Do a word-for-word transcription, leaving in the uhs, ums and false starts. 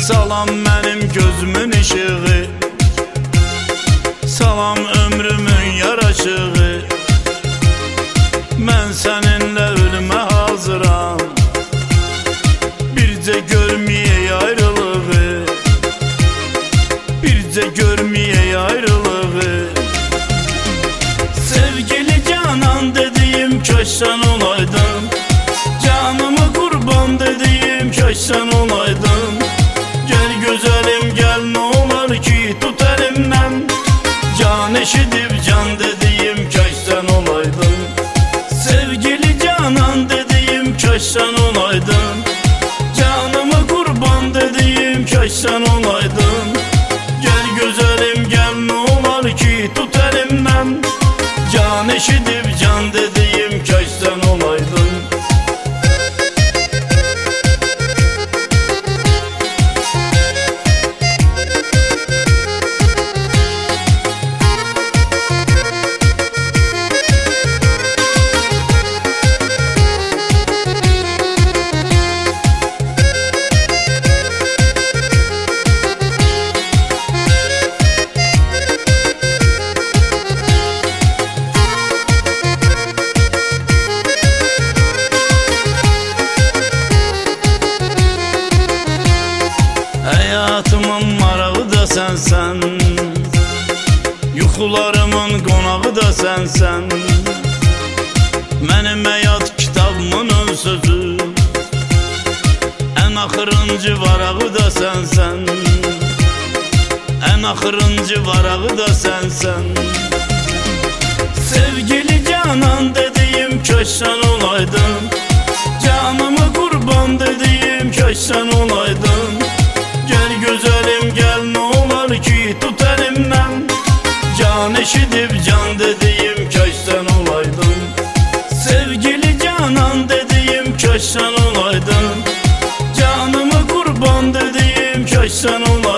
Salam benim gözümün ışığı, salam ömrümün yaraşığı. Ben seninle ölüme hazıram, birce görmeye ayrılığı, birce görmeye ayrılığı. Sevgili canan dediğim kaç sen olaydın, canımı kurban dediğim kaç sen olaydın. Gel güzelim gel, ne olur ki tut elimden, can eşidip can dediğim kaç sen olaydın. Sevgili canan dediğim kaç sen olaydın, canımı kurban dediğim kaç sen olaydın. Gel güzelim gel, ne olur ki tut elimden, can eşidip can dediğim kaç sen olaydın. Hayatımın marağı da sensen, yuxularımın qonağı da sensen. Mənim həyat kitabımın ön sözü, ən axırıncı varağı da sensen, ən axırıncı varağı da sensen. Sevgili canan dediğim kaç sen olaydın, canımı kurban dediğim kaç sen olaydın. Gel güzelim gel, ne olur ki tut elimden, can eşidip can dediğim kaç sen olaydın. Sevgili canan dediğim kaç sen olaydın, canımı kurban dediğim kaç sen olaydın.